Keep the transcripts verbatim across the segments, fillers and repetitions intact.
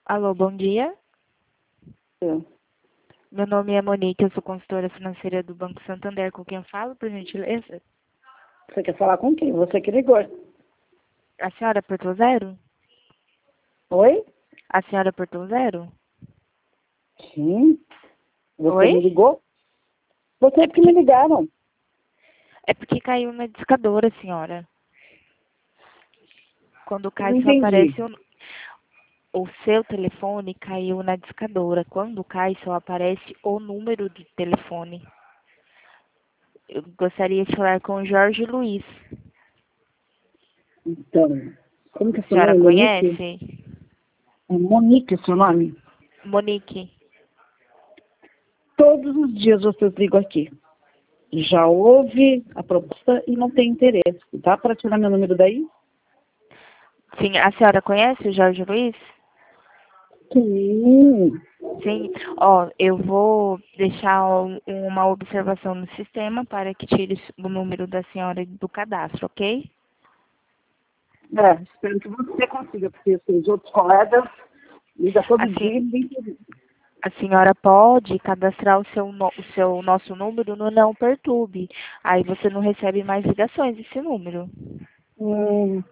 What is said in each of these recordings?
Alô, bom dia. Sim. Meu nome é Monique, eu sou consultora financeira do Banco Santander. Com quem eu falo, por gentileza? Você quer falar com quem? Você que ligou. A senhora apertou zero? Oi? A senhora apertou zero? Sim. Você Oi? me ligou? Vocês É que me porque, ligaram. é porque caiu na discadora, senhora. Quando cai, Não só entendi. aparece o, o seu telefone caiu na discadora. Quando cai, só aparece o número de telefone. Eu gostaria de falar com o Jorge Luiz. Então, como que é A seu senhora nome? Monique? conhece? É Monique seu nome? Monique. Todos os dias vocês ligam aqui. Já houve a proposta e não tem interesse. Dá para tirar meu número daí? Sim, a senhora conhece o Jorge Luiz? Sim. Sim, ó, eu vou deixar um- uma observação no sistema para que tire o número da senhora do cadastro, ok? É, espero que você consiga, porque os outros colegas ligam todo Assim, dia e não tem interesse. a senhora pode cadastrar o seu, no- o seu nosso número no Não Perturbe. Aí você não recebe mais ligações desse número. Hum,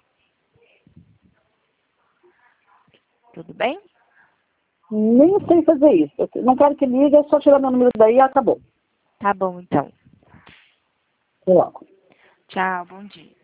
Tudo bem? nem sei fazer isso. Eu não quero que ligue, é só tirar meu número daí e acabou. Tá bom, então. Até logo. Tchau, bom dia.